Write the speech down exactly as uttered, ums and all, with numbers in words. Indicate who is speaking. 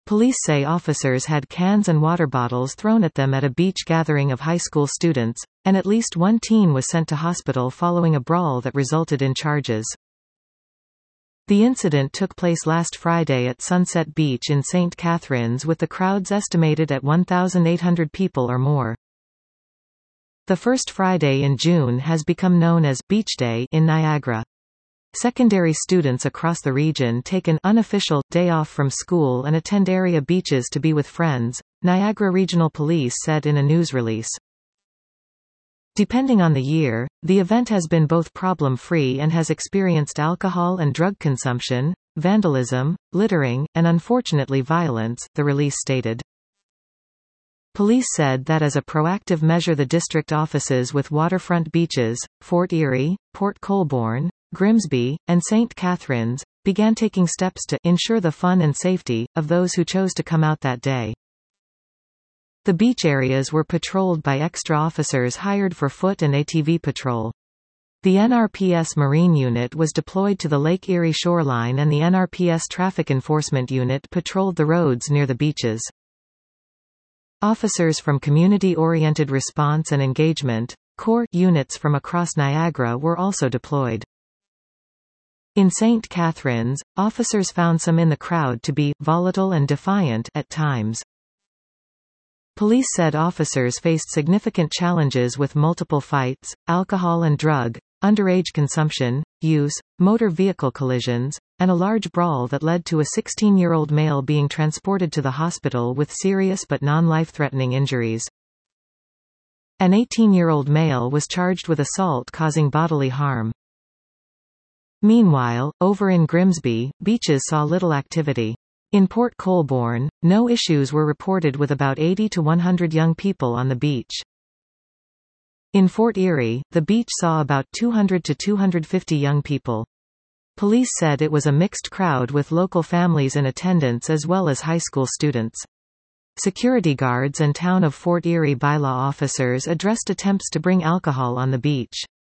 Speaker 1: Police say officers had cans and water bottles thrown at them at a beach gathering of high school students, and at least one teen was sent to hospital following a brawl that resulted in charges. The incident took place last Friday at Sunset Beach in Saint Catharines, with the crowds estimated at one thousand eight hundred people or more. The first Friday in June has become known as Beach Day in Niagara. Secondary students across the region take an unofficial day off from school and attend area beaches to be with friends, Niagara Regional Police said in a news release. Depending on the year, the event has been both problem-free and has experienced alcohol and drug consumption, vandalism, littering, and unfortunately violence, the release stated. Police said that as a proactive measure the district offices with waterfront beaches, Fort Erie, Port Colborne, Grimsby, and Saint Catharines, began taking steps to ensure the fun and safety of those who chose to come out that day. The beach areas were patrolled by extra officers hired for foot and A T V patrol. The N R P S Marine Unit was deployed to the Lake Erie shoreline and the N R P S Traffic Enforcement Unit patrolled the roads near the beaches. Officers from Community-Oriented Response and Engagement, CORE, units from across Niagara were also deployed. In Saint Catharines, officers found some in the crowd to be volatile and defiant at times. Police said officers faced significant challenges with multiple fights, alcohol and drug, underage consumption, use, motor vehicle collisions, and a large brawl that led to a sixteen-year-old male being transported to the hospital with serious but non-life-threatening injuries. An eighteen-year-old male was charged with assault causing bodily harm. Meanwhile, over in Grimsby, beaches saw little activity. In Port Colborne, no issues were reported with about eighty to one hundred young people on the beach. In Fort Erie, the beach saw about two hundred to two hundred fifty young people. Police said it was a mixed crowd with local families in attendance as well as high school students. Security guards and Town of Fort Erie bylaw officers addressed attempts to bring alcohol on the beach.